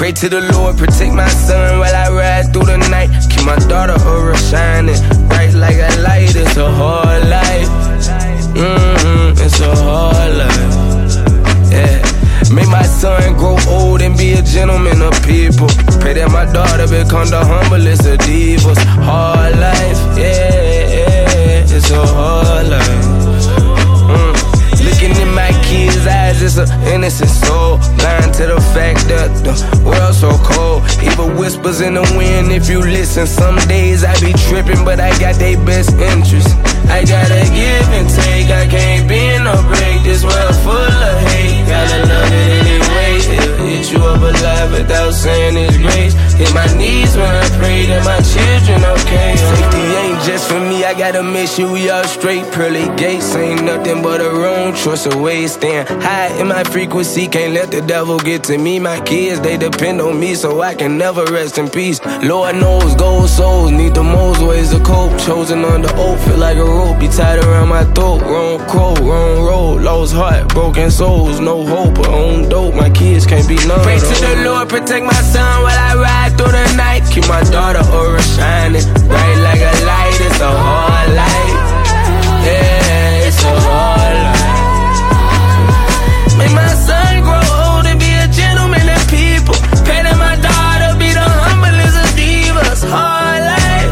Pray to the Lord, protect my son while I ride through the night. Keep my daughter aura shining, bright like a light. It's a hard life, it's a hard life, yeah. Make my son grow old and be a gentleman of people. Pray that my daughter become the humblest of divas. Hard life, yeah, it's a hard life. Looking in my kids' eyes, it's an innocent soul. Blind to the fact that the world's so cold. Evil whispers in the wind if you listen. Some days I be tripping, but I got their best interest. I gotta give and take, I can't bend or break. This world full of hate, gotta love it anyway. It'll hit you up alive without saying it's grace. Hit my knees when I pray that my children okay. Safety ain't just for me, I gotta make sure we all straight. Pearly gates ain't nothing but a wrong choice of way. Staying high in my frequency, can't let the devil get to me. My kids, they depend on me, so I can never rest in peace. Lord knows gold souls need the most ways to cope. Chosen under oath, feel like a rope be tied around my throat. Wrong crow, wrong road, lost heart, broken souls, no hope, own dope. My kids can't be none. Pray to the Lord, protect my son while I ride through the night. Keep my daughter aura shining, bright like a light. It's a hard life, yeah, it's a hard life. Make my son grow old and be a gentleman of people. Pray that my daughter be the humblest of divas. Hard life,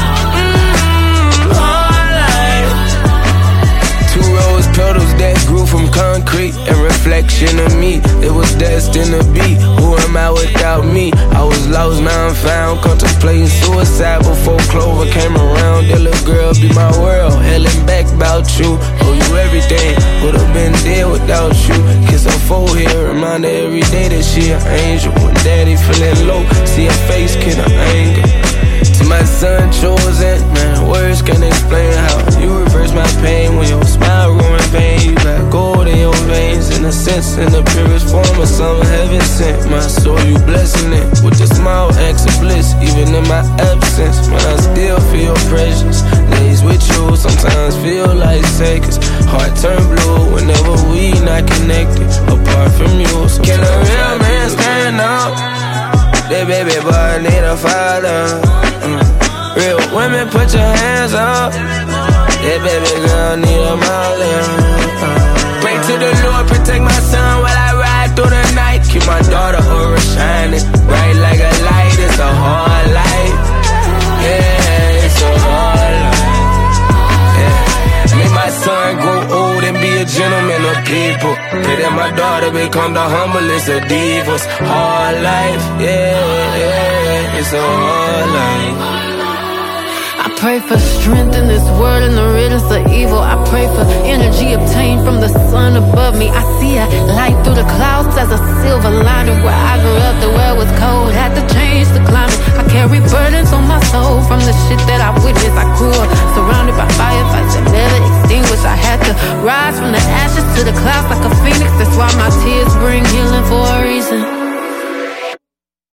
hard life. 2 rose petals that grew from concrete and reflection of me. It was destined to be. Who am I without me? I was lost, now I'm found. Contemplating suicide before Clover came around. That little girl be my world. Hailing back about you. Owe you everything. Would've been dead without you. Kiss her forehead, remind her every day that she an angel. When daddy feeling low, see her face, kid of anger. To my son chosen, man, words can't explain how you reverse my pain. When your smile ruin pain, you got gold in your veins. In a sense, in the purest form of some heaven sent. My soul, you blessing it with the small acts of bliss. Even in my absence, man, I still feel precious. Days with you sometimes feel like seconds. Heart turn blue whenever we not connected. Apart from you, so can a real man stand up? That baby boy need a father. Real women, put your hands up. That baby girl need a mother. Pray to the Lord, protect my son while I ride through the night. Keep my daughter aura shining, bright like a light. It's a hard life, yeah, it's a hard life, yeah. Make my son grow old and be a gentleman of people. Pray that my daughter become the humblest of divas. Hard life, yeah, it's a hard life. I pray for strength in this world and the riddance of evil. I pray for energy obtained from the sun above me. I see a light through the clouds as a silver lining. Where I grew up, the world was cold, had to change the climate. I carry burdens on my soul from the shit that I witnessed. I grew up surrounded by firefights that never extinguished. I had to rise from the ashes to the clouds like a phoenix. That's why my tears bring healing for a reason.